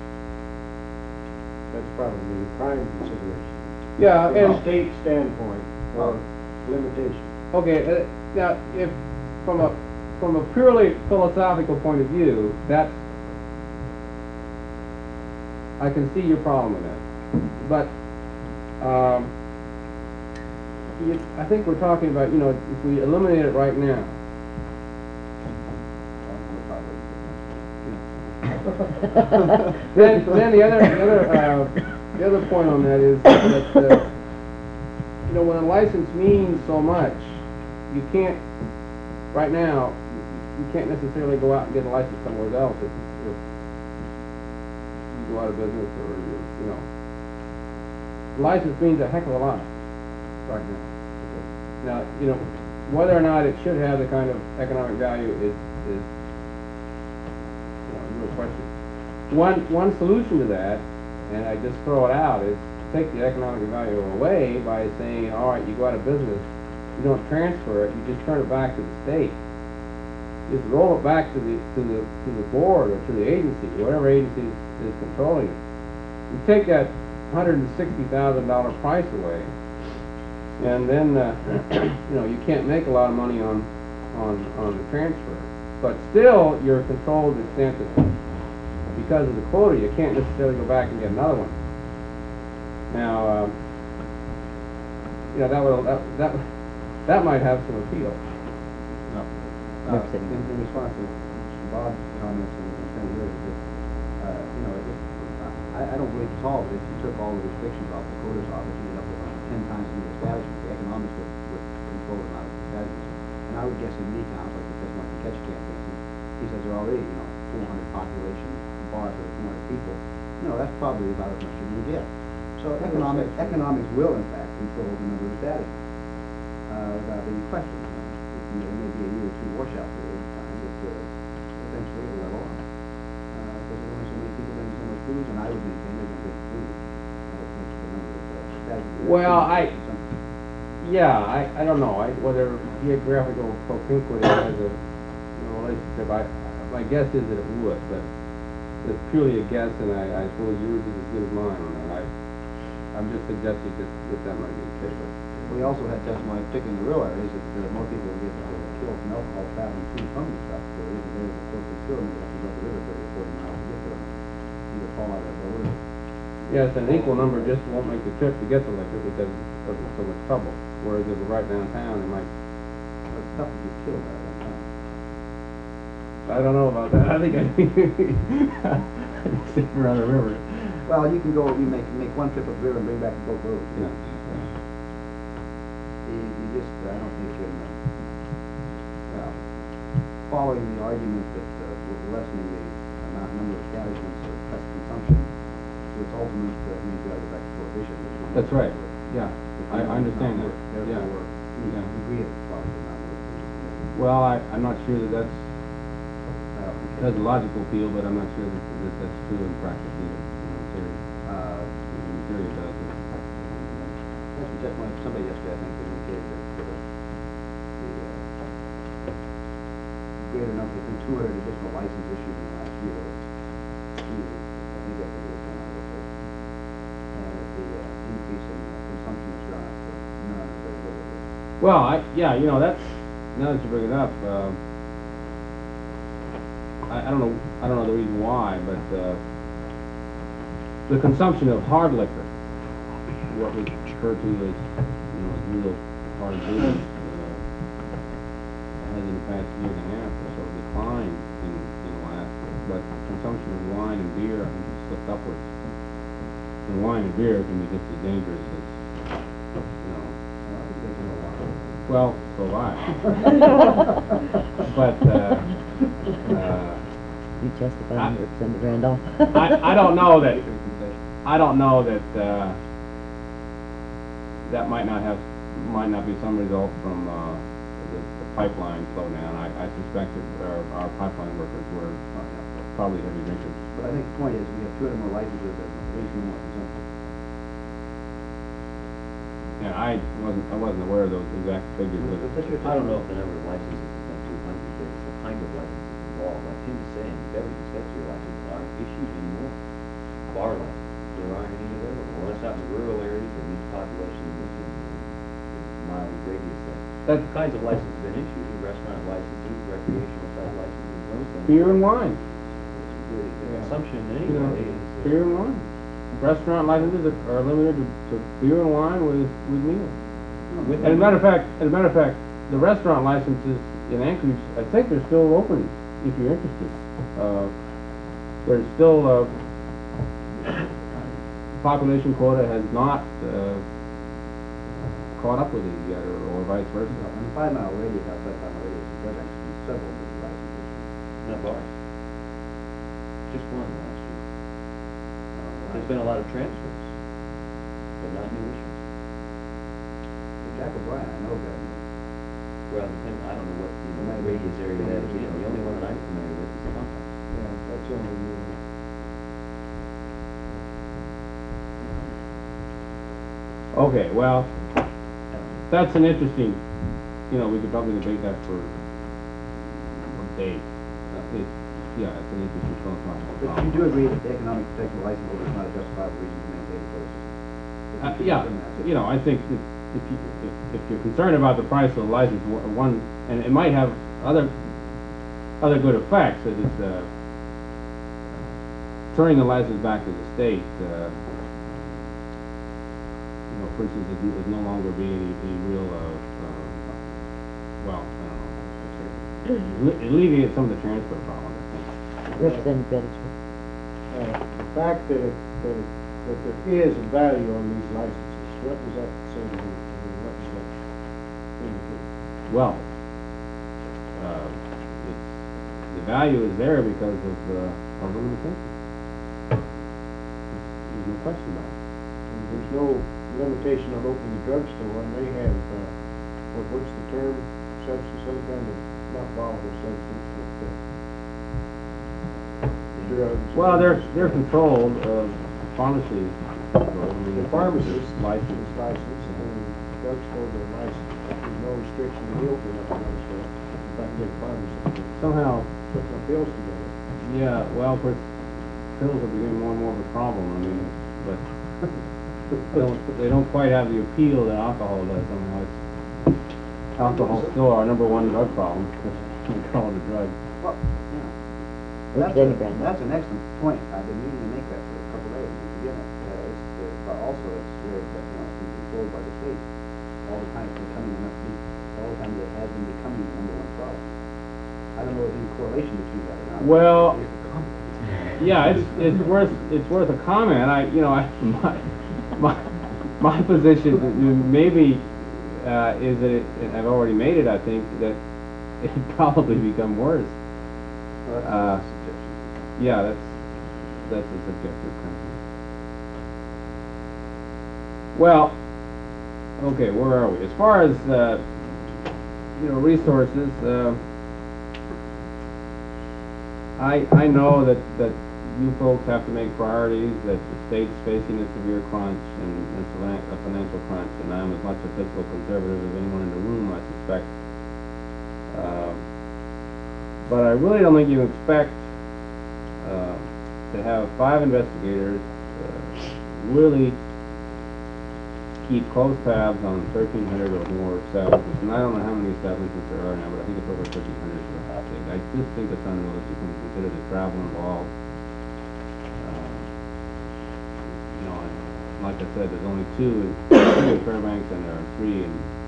that's probably the prime consideration. yeah, From a and state standpoint, or limitation. okay, now if from a purely philosophical point of view, that's I can see your problem with that, but I think we're talking about, if we eliminate it right now, then the other point on that is that when a license means so much, you can't right now you can't necessarily go out and get a license somewhere else if you go out of business or license means a heck of a lot right now. Now whether or not it should have the kind of economic value is a real question. One solution to that, and I just throw it out, is take the economic value away by saying, all right, you go out of business, you don't transfer it, you just turn it back to the state. Just roll it back to the board or to the agency, whatever agency is controlling it. You take that $160,000 price away, and then you can't make a lot of money on the transfer, but still you're controlled to the extent that because of the quota, you can't necessarily go back and get another one. Now, that might have some appeal. In response to Bob's comments and Attorney Lewis, I don't believe at all that if you took all the restrictions off the quotas off, it ended up with 10 times the establishment, the economics would control the amount of establishments. And I would guess in many towns, like the Tesmark and Ketchikan, for instance, he says there are already, 400 population bars for 400 people. That's probably about as much as you're going to get. So economics will, in fact, control the number of establishments, without any question. There may be a year or two washout period of time, but eventually it'll level off. Because there's only so many people making so much booze, and I would maintain they're going to drink booze. Well, Something. I don't know, whether geographical propinquity has a, relationship, my guess is that it would, but it's purely a guess, and I suppose yours is as good as mine on that. I'm just suggesting that might be the case. We also had testimony, particularly in the rural areas, that more people will get killed from alcohol traveling to and from the truck. So even there, of course, they still may have to go up the river 30 or 40 miles to get there. Either fall out of the boat or Yes, an equal number just won't make the trip to get to Liquor because of so much trouble, whereas if we're right downtown, they might. it's tough to get killed out of that time. I don't know about that. I think I'd be sitting around the river. Well, you can go, you make one trip up the river and bring back the boat road. Yeah. You just, I don't think you can, following the argument that lessening the number of establishments or cut consumption to its ultimate means you gotta go back to prohibition. which would That's not right. work. Yeah, Which I would understand not that. work. Yeah. Therefore, you Yeah. agree it's probably not worth Well, I'm not sure that that's, it. has a logical appeal, but I'm not sure that that's true in practice either. In theory, in theory it does. That's what testimony from somebody yesterday, I think, that indicated that the greater number, there's been 200 additional licenses issued in the last year. I think that's what it was going on with it. And that the increase in consumption has gone up to none or very little. Well, that's, now that you bring it up, I don't know the reason why, but, the consumption of hard liquor, what was referred to as, real hard booze, has in the past year and a half or so declined in Alaska, but consumption of wine and beer, I think, has slipped upwards. And wine and beer can be just as dangerous as, well, so have I. But, You justify Representative Randolph. I don't know that, that might not be some result from, the pipeline slowdown. I suspect that our pipeline workers were probably heavy drinkers. But I think the point is, we have 200 more licenses and at least no more consumption. Yeah, I wasn't aware of those exact figures, but I don't know if the number of licenses is not 200, but it's the kind of licenses involved. Like Tim was saying, beverage dispensary licenses aren't issued anymore. Bar licenses, there aren't any available, unless out in the rural areas or meet population within mile radius there. That's- The kinds of licenses have been issued, restaurant licenses, recreational type licenses, those things. beer and wine, The consumption anyway is. beer and wine. Restaurant licenses are limited to beer and wine with meals. And as a matter of fact, the restaurant licenses in Anchorage, I think they're still open if you're interested. There's still, population quota has not, caught up with it yet, or vice versa. In the 5 mile radius, outside 5 mile radius, there does actually be several new licenses. Not bars. Just one last year. There's been a lot of transfers, but not new issues. Jack O'Brien, I know that. Well, I don't know what radius area that is in. The only one that I'm familiar with is the Compass. Yeah, that's only new. Okay, well, that's an interesting, we could probably debate that for a day. It's an interesting philosophical But problem. you do agree that the economic protection license holder is not a justifiable reason to maintain the quota system? I think that if you're concerned about the price of the license, one, and it might have other good effects, that is, turning the license back to the state, for instance, there's no longer be any real, well, I don't know, alleviate some of the transfer problems, I think. Representative Gettysburg. The fact that there is a value on these licenses, what does that say to you? I mean, what does that indicate? Well, the value is there because of the limitation. There's no question about it. And there's no limitation on opening a drugstore, and they have, what's the term, substance, some kind of, not volatile substance, but, drugs. Well, they're controlled, pharmacies, controlled. I mean, pharmacist license. is licensed, and drugstores are licensed. There's no restriction in the opening of a drugstore. If I can get a pharmacist, Somehow, put my pills together. yeah, well, of course, pills are becoming more and more of a problem, I mean, but they don't quite have the appeal that alcohol does, somehow. Alcohol's still our number one drug problem, we call it a drug. Well, yeah. Representative Brandon. That's an excellent point. I've been meaning to make that for a couple of days. Again, but also it's very, being controlled by the state. All the time it's becoming all the time it has been becoming the number one problem. I don't know if there's any correlation between that or not. Well, It's the comment. yeah, it's worth a comment. My position maybe is that and I've already made it. I think that it'd probably become worse. Well, that's a suggestion. Yeah, that's a subjective kind of thing. Well, okay, where are we? As far as resources, I know that you folks have to make priorities, that the state's facing a severe crunch and a financial crunch, and I'm as much a fiscal conservative as anyone in the room, I suspect. But I really don't think you expect to have 5 investigators really keep close tabs on 1,300 or more establishments, and I don't know how many establishments there are now, but I think it's over 1,300. I just think it's unrealistic when you consider the travel involved. Like I said, there's only 2 in Fairbanks, and there are 3 in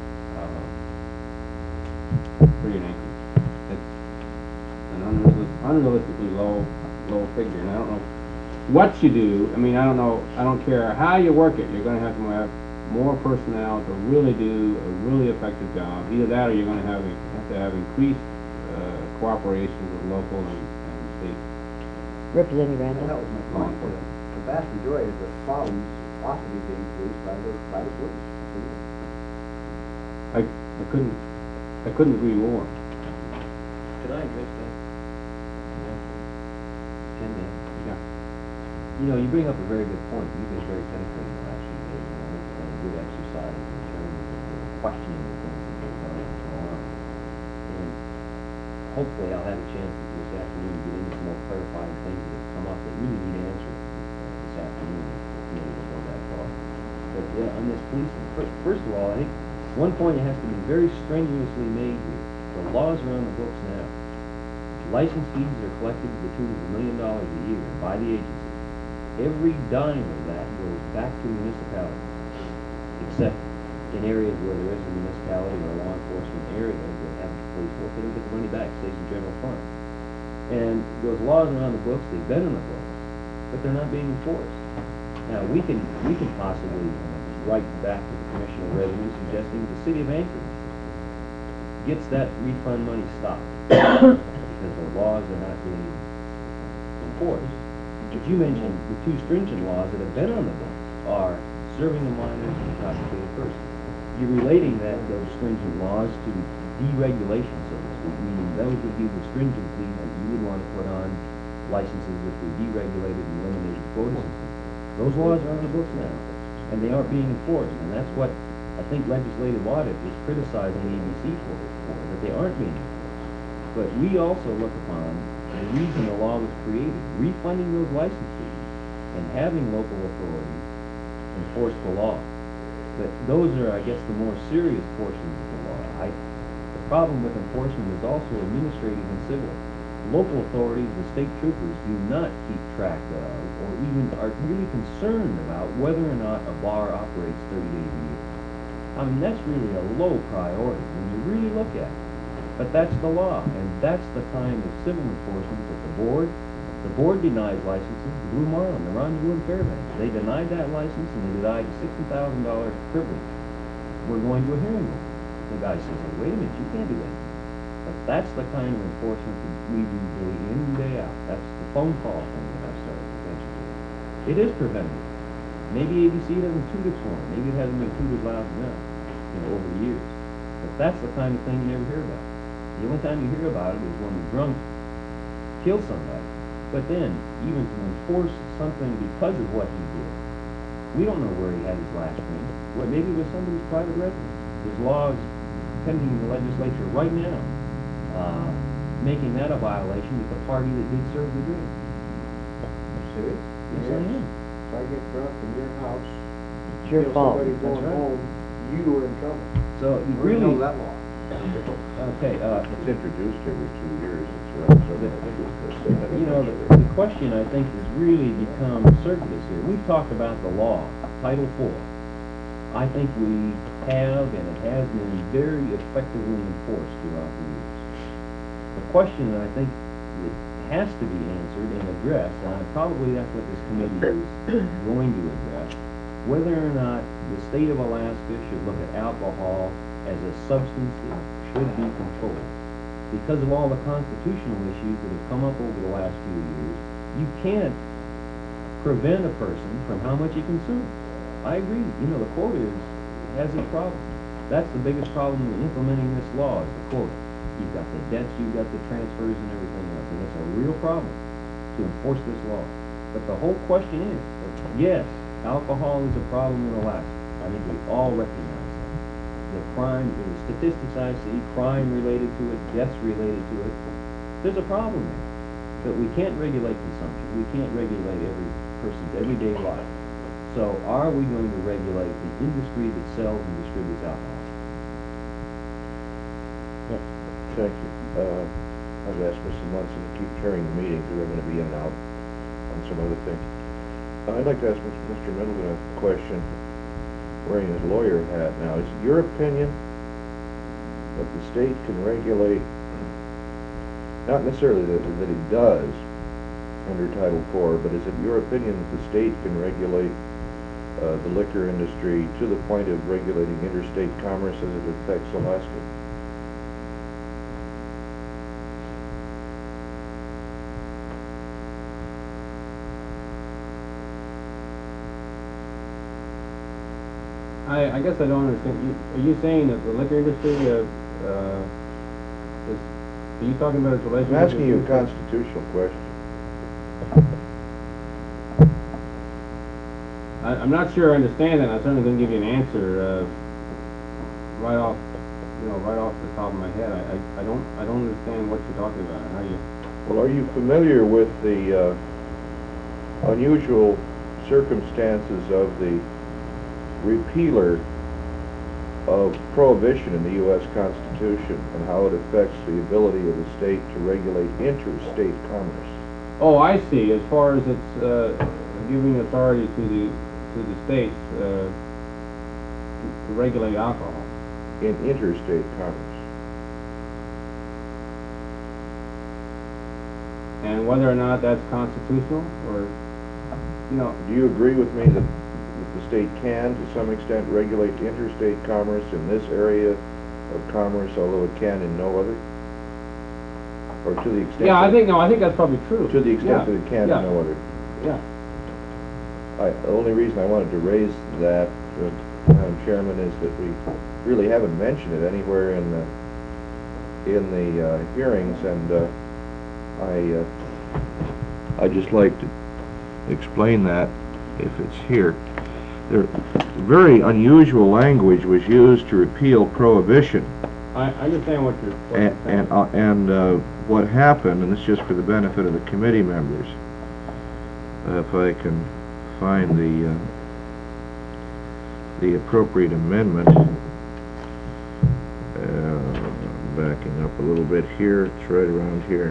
Anchorage. It's an unrealistically low figure, and I don't know what you do. I mean, I don't care how you work it, you're going to have more personnel to really do a really effective job. Either that, or you're going to have to have increased cooperation with local and state. Representative And Randall? that was my point. The vast majority of the problems ought to be being faced by the police. I couldn't agree more. Could I address that? 10 minutes? Yeah. You bring up a very good point. You've been very penetrating the last few days, and it's been a good exercise in terms of questioning the things that go down and so on. And hopefully I'll have a chance this afternoon to get into some more clarifying things that have come up that really need answering this afternoon if we're able to go that far. But on this policing, first of all, I think one point has to be very strenuously made here. The laws are on the books now. License fees are collected to the tune of $1 million a year by the agency. Every dime of that goes back to municipalities, except in areas where there is a municipality or a law enforcement area that have the police force, they don't get the money back, it stays in general fund. And those laws are on the books, they've been on the books, but they're not being enforced. Now, we can possibly write back to the Commissioner of Revenue suggesting the City of Anchorage gets that refund money stopped because the laws are not being enforced. But you mentioned the 2 stringent laws that have been on the books are serving a minor and intoxicated person. You're relating those stringent laws to deregulation, so to speak, meaning those would be the stringencies that you would want to put on licenses if we deregulated and eliminated the quota system. Those laws are on the books now, and they aren't being enforced, and that's what I think legislative audit is criticizing the ABC for, that they aren't being enforced. But we also look upon the reason the law was created, refunding those license fees and having local authorities enforce the law. But those are, I guess, the more serious portions of the law. The problem with enforcement is also administrative and civil. Local authorities, the state troopers, do not keep track of or even are really concerned about whether or not a bar operates 30 days a year. I mean, that's really a low priority when you really look at it. But that's the law, and that's the kind of civil enforcement that the board denies licenses to Blue Marlin, the Rendezvous in Fairbanks. They denied that license, and they denied a $60,000 privilege. We're going to a hearing. The guy says, hey, wait a minute, you can't do that. But that's the kind of enforcement that we do day in, day out. That's the phone call thing that I started to mention to you. It is preventative. Maybe ABC doesn't toot its horn. Maybe it hasn't been tooted loud enough, over the years. But that's the kind of thing you never hear about. The only time you hear about it is when the drunk kills somebody. But then, even to enforce something because of what he did, We don't know where he had his last drink. Well, maybe it was somebody's private residence. There's laws pending in the legislature right now, making that a violation with the party that did serve the drink. Serious? Yes, I am. If I get drunk in your house, It's your kill fault. somebody That's going right. home, you are in trouble. So you We really, know that law. okay, It's introduced every 2 years, it's around, so I think it was just. you know, the question I think has really become circuitous here. We've talked about the law, Title IV. I think we have, and it has been very effectively enforced throughout the years. The question that I think that has to be answered and addressed, and probably that's what this committee is going to address, whether or not the state of Alaska should look at alcohol as a substance that should be controlled. Because of all the constitutional issues that have come up over the last few years, you can't prevent a person from how much he consumes. I agree. You know, the quota has its problem. That's the biggest problem in implementing this law is the quota. You've got the debts, you've got the transfers and everything else, and it's a real problem to enforce this law. But the whole question is, yes, alcohol is a problem in Alaska. I think we all recognize that. The crime, the statistics I see, crime related to it, deaths related to it, there's a problem there. But we can't regulate consumption. We can't regulate every person's everyday life. So are we going to regulate the industry that sells and distributes alcohol? Yes. Thank you. I've asked Mrs. Munson to keep chairing the meeting because I'm going to be in and out on some other things. I'd like to ask Mr. Middleton a question, wearing his lawyer hat now. Is it your opinion that the state can regulate, not necessarily that it does under Title IV, but is it your opinion that the state can regulate the liquor industry to the point of regulating interstate commerce as it affects Alaska? I guess I don't understand. Are you saying that the liquor industry, are you talking about its I'm relationship? asking you a with- constitutional question. I'm not sure I understand that. I'm certainly going to give you an answer right off the top of my head. I don't understand what you're talking about. How you? Well, are you familiar with the unusual circumstances of the repealer of prohibition in the U.S. Constitution and how it affects the ability of the state to regulate interstate commerce? Oh, I see. As far as it's giving authority to the states to regulate alcohol. In interstate commerce. And whether or not that's constitutional, or, you know, Do you agree with me that the state can, to some extent, regulate interstate commerce in this area of commerce, although it can in no other? Or to the extent... yeah, I that- think that's probably true. To the extent that it can yeah, in no other. Yeah. The only reason I wanted to raise that, Madam Chairman, is that we really haven't mentioned it anywhere in the hearings, and I'd just like to explain that if it's here. Very unusual language was used to repeal prohibition, I understand what you're saying. and what happened, and this is just for the benefit of the committee members, if I can find the appropriate amendment. Backing up a little bit here, it's right around here.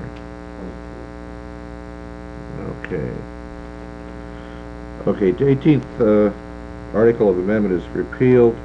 Okay, the 18th article of amendment is repealed.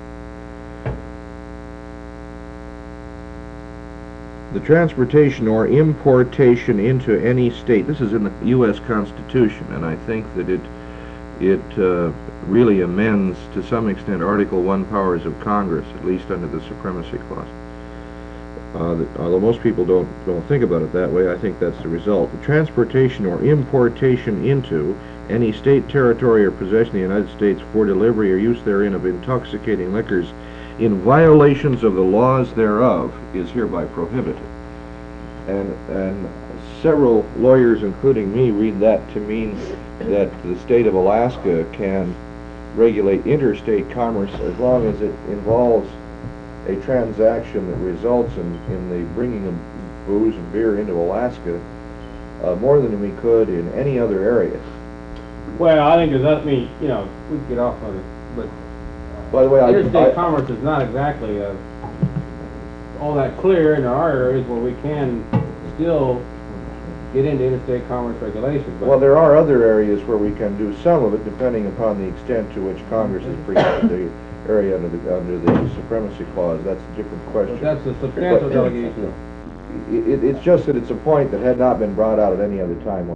The transportation or importation into any state, this is in the U.S. Constitution, and I think that it really amends to some extent Article 1 powers of Congress, at least under the Supremacy Clause. Although most people don't think about it that way, I think that's the result. The transportation or importation into any state, territory, or possession of the United States for delivery or use therein of intoxicating liquors in violations of the laws thereof is hereby prohibited. And several lawyers, including me, read that to mean that the state of Alaska can regulate interstate commerce as long as it involves a transaction that results in the bringing of booze and beer into Alaska more than we could in any other area. Well, I think there's, I mean, you know, we could get off on it, but By the way, interstate commerce is not exactly all that clear, and there are areas where we can still get into interstate commerce regulations. But well, there are other areas where we can do some of it, depending upon the extent to which Congress has preempted the area under the supremacy clause. That's a different question. that's a substantial But- delegation. It's just that it's a point that had not been brought out at any other time.